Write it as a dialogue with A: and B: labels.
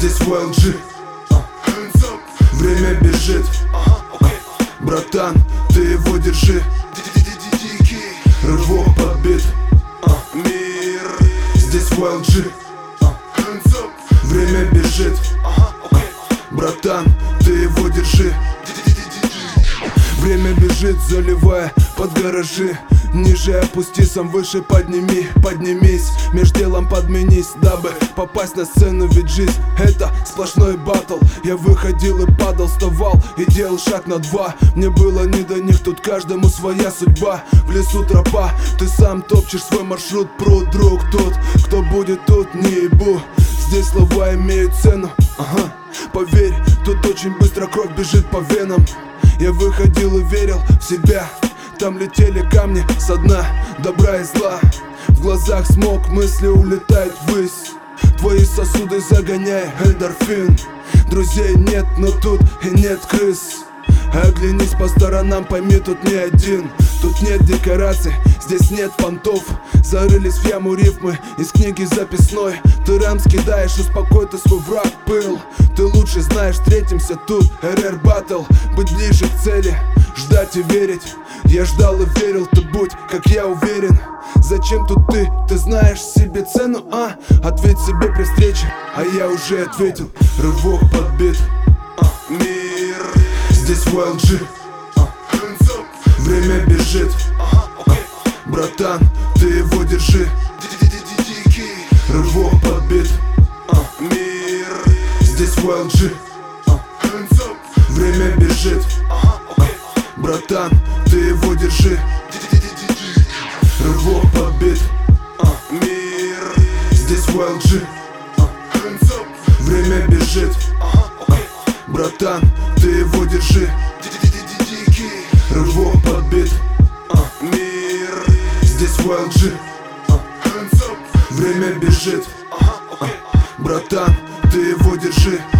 A: здесь в LG. Время бежит, братан, ты его держи. Рывок подбит, мир здесь в LG. Время бежит, братан, ты его держи. Время бежит, заливая под гаражи. Ниже опусти, сам выше подними, поднимись. Меж делом подменись, дабы попасть на сцену. Ведь жизнь это сплошной баттл. Я выходил и падал, вставал и делал шаг на два. Мне было не до них, тут каждому своя судьба. В лесу тропа, ты сам топчешь свой маршрут. Пруд, друг, тот, кто будет тут, не ебу. Здесь слова имеют цену, ага. Поверь, тут очень быстро кровь бежит по венам. Я выходил и верил в себя. Там летели камни со дна добра и зла. В глазах смог, мысли улетают ввысь. Твои сосуды загоняй эндорфин. Друзей нет, но тут и нет крыс. Оглянись по сторонам, пойми, тут не один. Тут нет декораций, здесь нет понтов. Зарылись в яму рифмы из книги записной. Ты рам скидаешь, успокой ты свой враг пыл. Ты лучше знаешь, встретимся тут, РР Battle. Быть ближе к цели, ждать и верить. Я ждал и верил, ты будь, как я уверен. Зачем тут ты? Ты знаешь себе цену, а? Ответь себе при встрече, а я уже ответил. Рывок подбит, мир здесь в LG. Время бежит, братан, ты его держи. Рывок подбит, мир здесь в LG. Время бежит, братан, ты его держи. Рывок подбит, мир здесь в LG. Время бежит, братан, ты его держи. Рывок подбит, мир здесь в LG. Время бежит, братан, ты его держи.